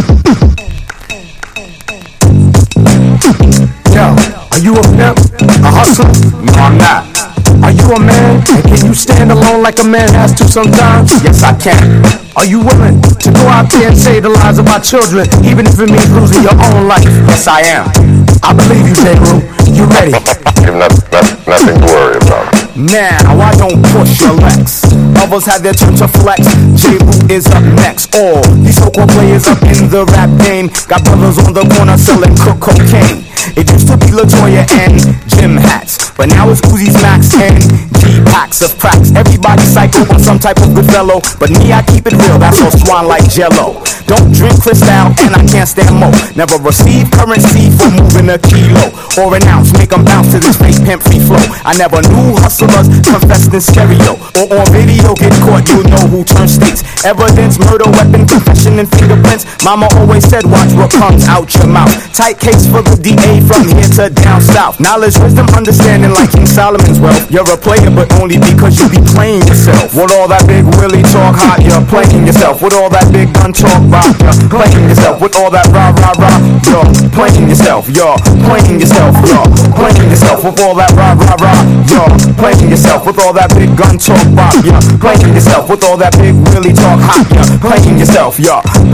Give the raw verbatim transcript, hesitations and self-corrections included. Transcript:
Yo, are you a pimp? A hustler? No, I'm not. Are you a man? And can you stand alone like a man has to sometimes? Yes, I can. Are you willing to go out there and save the lives of our children, even if it means losing your own life? Yes, I am. I believe you, J-Roo. You ready? You've not, not, nothing to worry about. Now, I don't push your Lex. Others have their turn to flex. J-Roo is up next. All these so-called players up in the rap game got brothers on the corner selling cook cocaine. It used to be LaToya and gym hats, but now it's Uzi's Max and G-packs of cracks. Everybody psycho on some type of good fellow, but me, I keep it real, that's all swan like Jello. Don't drink Cristal and I can't stand mo. Never receive currency for moving a kilo or an ounce, make them bounce to this fake pimp free flow. I never knew hustlers confessed in stereo or on video get caught, you know who turns states. Evidence, murder, weapon, confession, and fingerprints. Mama always said, watch what comes out your mouth. Tight case for the D A from here to down south. Knowledge, wisdom, understanding like King Solomon's wealth. You're a player, but only because you be playing yourself. With all that big Willie talk hot, you're playing yourself. With all that big gun talk rock, you're playing yourself. With all that rah rah rah, you're playing yourself. You're playing yourself. You're playing yourself. With all that rah rah rah, you're playing yourself. With all that big gun talk rock, you're playing yourself. With all that big Willie talk hot, you're playing yourself. You're